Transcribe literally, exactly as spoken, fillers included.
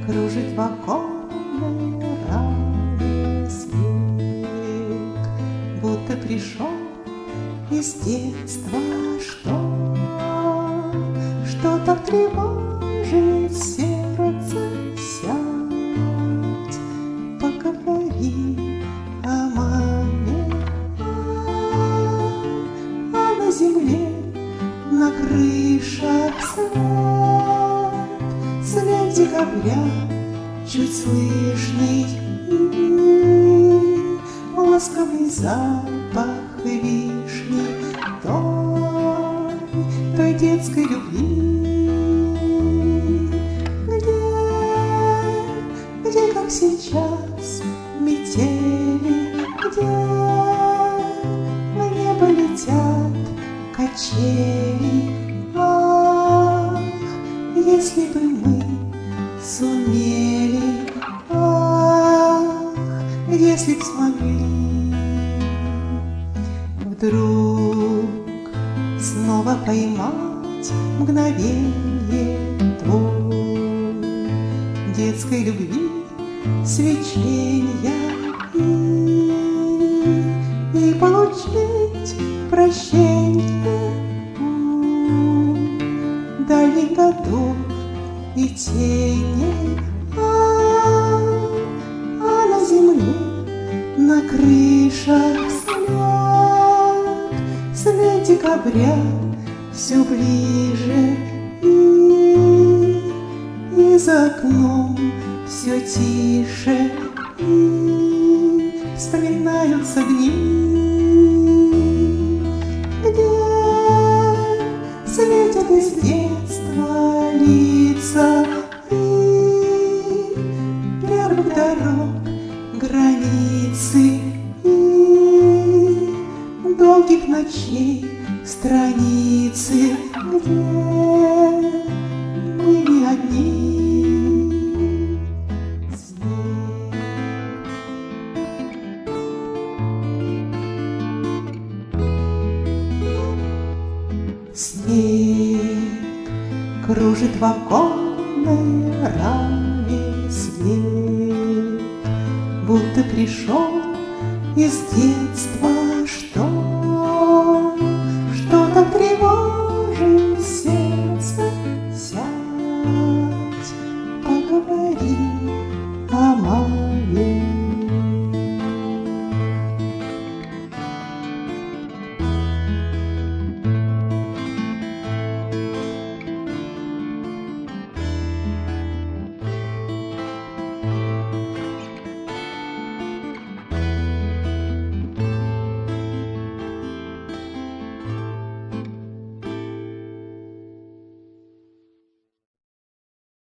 кружит в оконной раме снег, будто пришел из детства. Что, что так тревожит сердце? Сядь, поговори о маме, а на земле, на крышах свет, свет декабря, чуть слышный и ласковый запах вишни, той, той детской любви, где, где, как сейчас, метели, где в небо летят качели. Ах, если бы мы сумели, ах, если б смогли вдруг снова поймать мгновенье твой детской любви, свеченья и, и получить прощенье у дальних годов и тени, а, а на земле, на крышах свет, свет декабря все ближе, и, и за окном все тише, и вспоминаются дни, где светят из детства лица и первых дорог границы, и долгих ночей страницы, где мы не одни. Снег кружит в оконной раме свет, будто пришел из детства.